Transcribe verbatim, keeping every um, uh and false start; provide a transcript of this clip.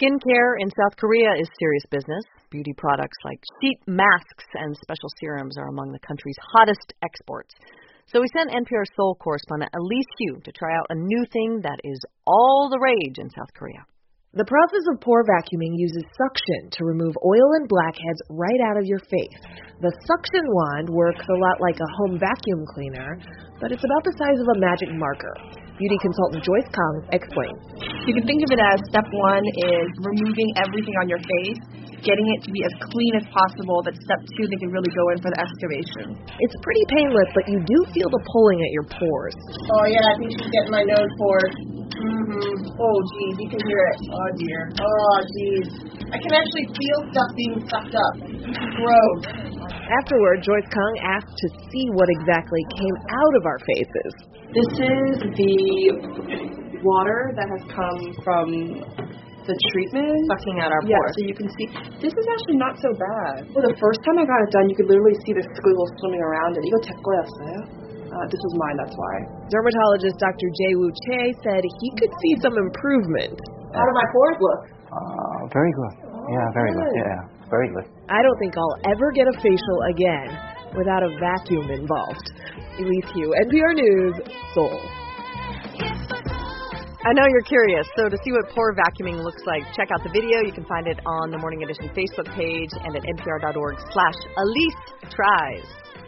Skincare in South Korea is serious business. Beauty products like sheet masks and special serums are among the country's hottest exports. So we sent N P R Seoul correspondent Elise Hu to try out a new thing that is all the rage in South Korea. The process of pore vacuuming uses suction to remove oil and blackheads right out of your face. The suction wand works a lot like a home vacuum cleaner, but it's about the size of a magic marker. Beauty consultant Joyce Kang explains. You can think of it as step one is removing everything on your face, getting it to be as clean as possible. That step two, they can really go in for the excavation. It's pretty painless, but you do feel the pulling at your pores. Oh, yeah, I think she's getting my nose pores. Mm-hmm. Oh, geez, you can hear it. Oh, dear. Oh, geez. I can actually feel stuff being sucked up. This is gross. Afterward, Joyce Kang asked to see what exactly came out of our faces. This is the water that has come from the treatment. Sucking out our yeah, pores. So you can see, this is actually not so bad. Well, the first time I got it done, you could literally see the squiggles swimming around it. 이거 제 거였어요. Uh, this was mine, that's why. Dermatologist Doctor Jae-woo Che said he could see some improvement. How do my pores look? Uh, very good. Yeah, very good. Yeah, very good. I don't think I'll ever get a facial again without a vacuum involved. Elise Hu, N P R News, Seoul. I know you're curious, so to see what pore vacuuming looks like, check out the video. You can find it on the Morning Edition Facebook page and at npr.org slash Elise Tries.